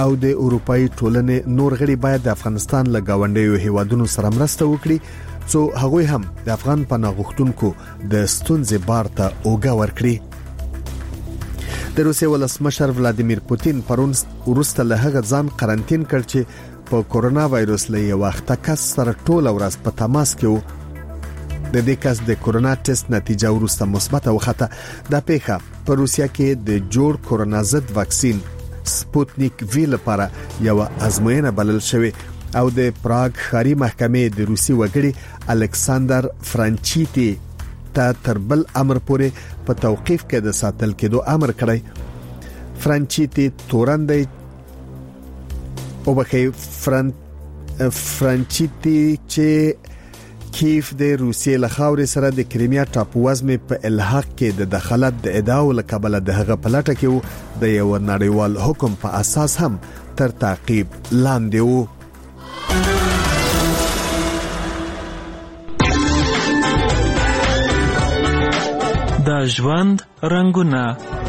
او د اروپאי ټولنې نور غړي باید د افغانستان له گاونډیو هیوادونو سره مرسته وکړي څو هغوی هم د افغان پناه غوښتونکو د ستونزې بار ته اوږه ورکړي. د روسیې ولسمشر ولادیمیر پوتین پرون وروسته له هغه ځان قرنټین کړ چې په کورونا وایروس له یو وخت کس سره ټول ورځ په تماس کې و. د دې کس د کورونا ټیسټ نتیجه وروسته مثبت وخته. د پیښه په روسیا کې د جوړ کورونا ضد واکسین سپوتنیک وی لپاره یو ازموینه بلل شوې او د پراګ ښاري محکمې د روسي وګړي الکساندر فرانچیتی ته تر بل امر پورې په توقيف کې د ساتل کېدو امر کړی. فرانچیتی تورندې او بخې فرانچیتی چې کیف د روسیې له خاورې سره د کریمیا ټاپووزمې په الحاق کې د دخالت د ادعاو لکبل د هغه پلاټه کې د یو نړیوال حکم په اساس هم تر تعقیب لاندې وو. د ژوند رنگونه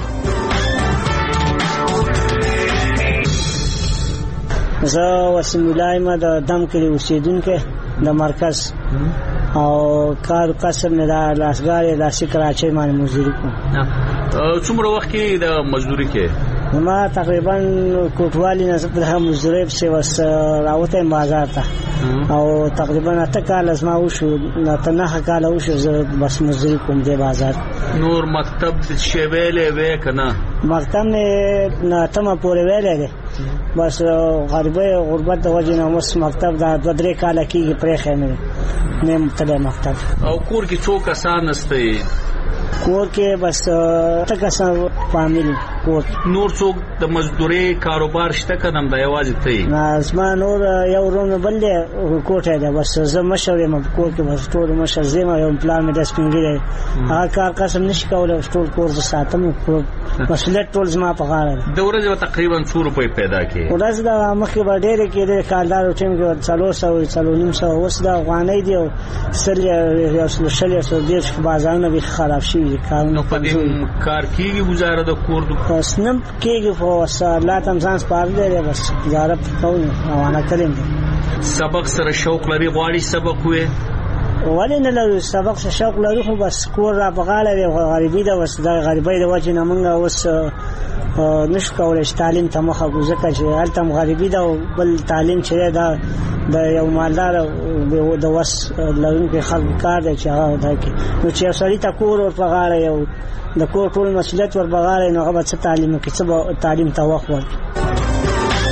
زه وسیم الله ما د دم کلی اوسیدونکو د مرکز او کار کسب مې د لاسګارې د کراچۍ باندې مزدوري کوم. څومره وخت کې د مزدوري کې؟ ما تقریبا کوټوالي نه د مزدوري په وس راوته بازار ته او تقریبا 8 کال از ما وشو نه کال وشو زه بس مزدوري کوم د بازار. نور مکتب چې ویلې وې کنه؟ مکتب نه تمه پورې ویلې ده بس غربت د وجه نه مس مکتب دا 2-3 کال کېږي پرې خېمه نه متله مکتب. او کور کې څو کسان استي؟ کور کې بس تکسان فامیلی کور. نور څوک د مزدوري کاروبار شته کدم د یوازې ته؟ نه اسما نور یو روم بلې کوټه ده بس زه مشورې م کور کې بس ټول مشر زما یو پلان مې د سپینګری هغه کار قسم نشي کولای ټول کور ز ساتم مسؤلیت ټول زما په غاړه. د ورځې تقریبا 100 روپۍ پیدا کې ورځ دا مخکې به ډېر کې د کاردار ټیم کې 400 اوس دا غوانې دی او شل بازارونه به خراب شي. نو په دې کار کېږي گزاره د کور د پس نم کېږي خو الله تم ځان سپار دی بس گزاره کوي روانه کړم. سبق سره شوق لري غواړي سبق وې ولې نه لري سبق سره شوق لري خو بس کور را بغاله دی غریبي دا وس د غریبۍ د وجه نه مونږ اوس نشو کولای تعلیم ته مخه ګوزکه چې هلته غریبي دا بل تعلیم چې دا د یو مالدار د وس لرونکو خلک کار دی چې هغه دا کې نو چې سړی ته کور ور پغاړه یو د کور ټول مسؤلیت ور بغاړه نو هغه څه تعلیم کې څه تعلیم ته وخت ورکړي.